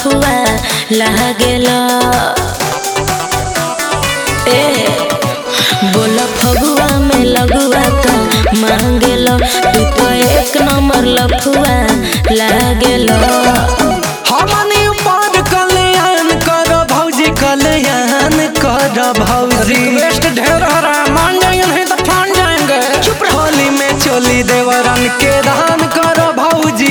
लफुआ लागेला। बोला फगुआ में लगुआ का मांगेला, तू तो एक नंबर लफुआ लागेला। हमनी ऊपर कल्याण कर भौजी, कल्याण कर भौजी। रिक्वेस्ट ढेर हरा, मान जाएंगे नहीं तो फान जाएंगे। चुप रह। होली में चोली देवरन के दान कर भौजी।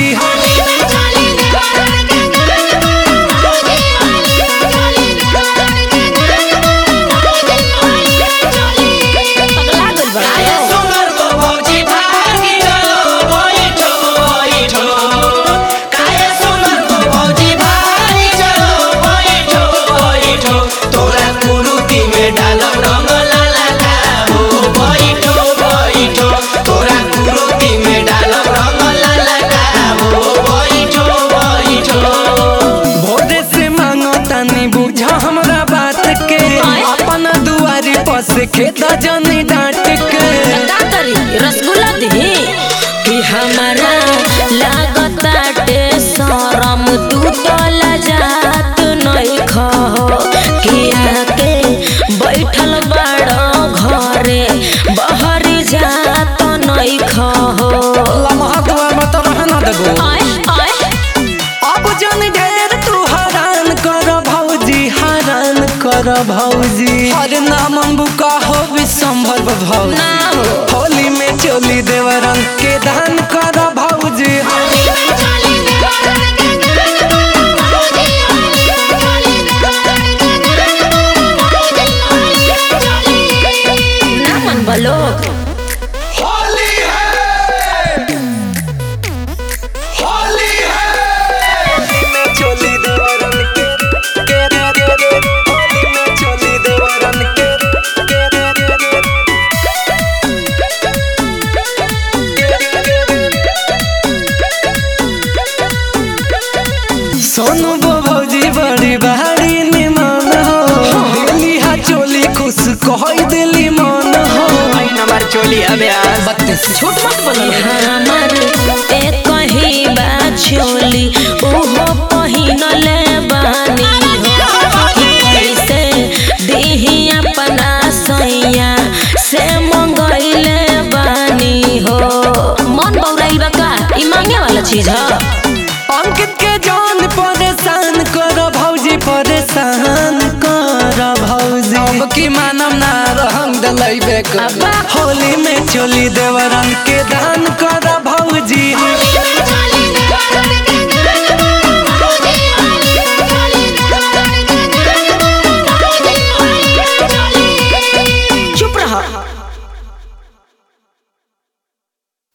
से खेता जानी डांट के रसगुल्ला दी कि हमारा लागताटे शरम, तू तो लजात नहीं खो किया के बैठल बड़ो घरे बहरी जात नहीं खो। लम्हा दुआ में तो रहना देबो। अब जान ढेर तू हैरान कर भौजी, हैरान कर भौजी। हर नाम बुका हो विसंभर भौजी। होली में चोली देवरन के दान कर भौजी। ना मन बोलो होली है, होली है। होली में चोली देवरन के होली में चोली देवरन के सोनू भौजी बड़ी बहारी निमान हो, दिली हा चोली खुश कह दिली मन हो। नंबर चोली अबे 32 झूठ मत बोलो। हमार एक ही बा चोली ओहो पहिनले बानी हो, कैसे देही अपना सैया से मंगइले बानी हो। मन बौराई बा का ई मांगे वाला चीज है। अंकित के जान परेशान कर भौजी, परेशान कर भौजी। अब की मानम ना रहंग दलैबे कर। होली में चोली देवरन के दान कर भौजी।